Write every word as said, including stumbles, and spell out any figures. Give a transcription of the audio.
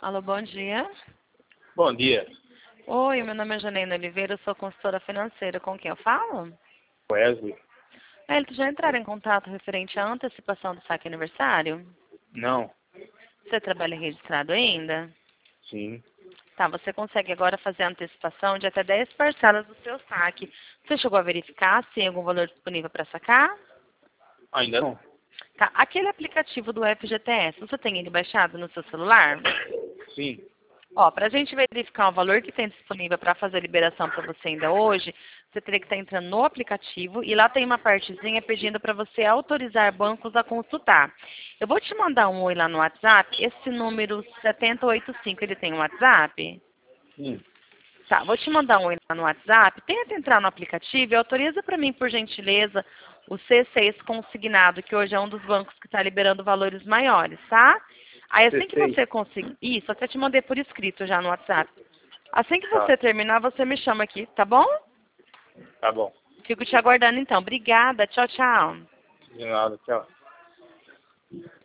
Alô, bom dia. Bom dia, Oi, meu nome é Janaína Oliveira, eu sou consultora financeira. Com quem eu falo? Wesley. É, eles já entraram em contato referente à antecipação do saque aniversário? Não, Você trabalha registrado ainda? sim, Tá, você consegue agora fazer a antecipação de até dez parcelas do seu saque. Você chegou a verificar se tem algum valor disponível para sacar? ainda não. Tá, aquele aplicativo do F G T S, você tem ele baixado no seu celular? Sim, Ó, para a gente verificar o valor que tem disponível para fazer a liberação para você ainda hoje, você teria que estar entrando no aplicativo e lá tem uma partezinha pedindo para você autorizar bancos a consultar. Eu vou te mandar um oi lá no WhatsApp. Esse número sete oito cinco, ele tem um WhatsApp? sim, Tá, vou te mandar um oi lá no WhatsApp. Tenta entrar no aplicativo e autoriza para mim, por gentileza, o C seis consignado, que hoje é um dos bancos que está liberando valores maiores, tá? Aí assim que C seis, você conseguir... Isso, até te mandei por escrito já no WhatsApp. Assim que tá, você terminar, você me chama aqui, tá bom? tá bom. Fico te aguardando então. Obrigada. Tchau, tchau. De nada, tchau.